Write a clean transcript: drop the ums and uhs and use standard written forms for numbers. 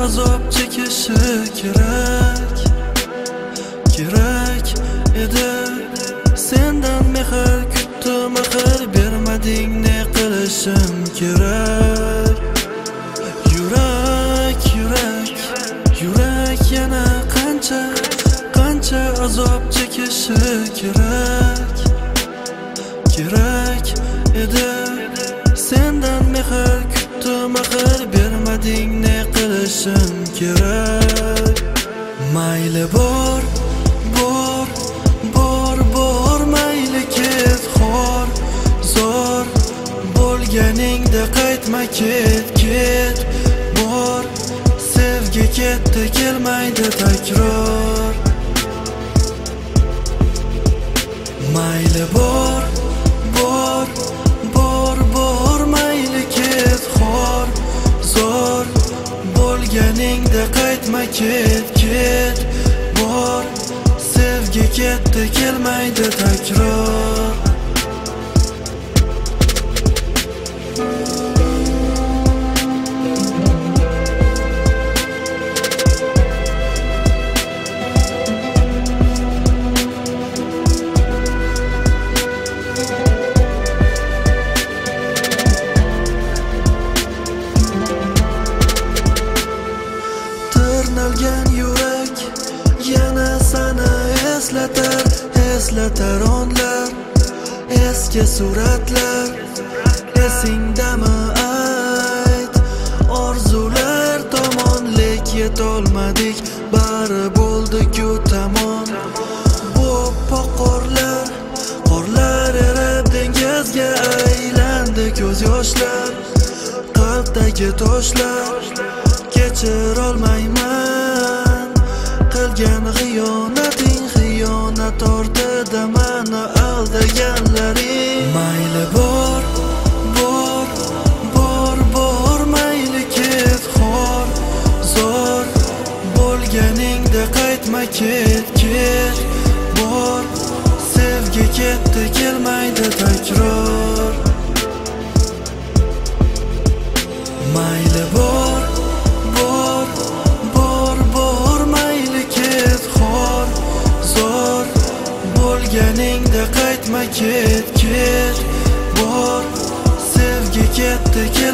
azob chekishi kerak edi. Sendan mehr kutdim, axir bermading, ne qilishim kerak? Yurak yana qancha azob chekishi kerak edi. Sendan mehr kutdim, axir bermading, ne qilishim kerak? Mayli bor mayli ket, xor zo'r bo'lganingda qaytma, ket bor. Sevgi ketdi, kelmaydi takror. Mayli bor mayli ket, xor zo'r bo'lganingda qaytma, ket bor. Sevgi ketdi, kelmaydi takror. Tirnalgan yurak yana sana eslatar onlar, eski suratlar. Esingdami ayt, orzular tomon lek yetolmadik, bari bo'ldi-ku tamom. Bu qorlar erib dengizga aylandi, ko'z yoshlar, qalbdagi toshlar. Kechirolmayman qilgan xiyonat ortida meni aldaganlaring. Mayli bor mayli ket, xor zo'r bo'lganingda qaytma, ket bor. Sevgi ketdi, kelmaydi takror. Mayli bor mayli ket, xor zo'r bo'lganingda qaytma, ket bor. Sevgi ketdi,